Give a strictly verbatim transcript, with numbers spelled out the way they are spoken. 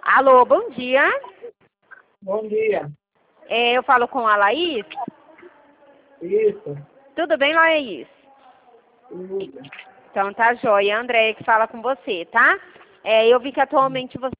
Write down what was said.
Alô, bom dia. Bom dia. É, eu falo com a Laís. Isso. Tudo bem, Laís? Tudo. Então tá joia. André que fala com você, tá? É, eu vi que atualmente você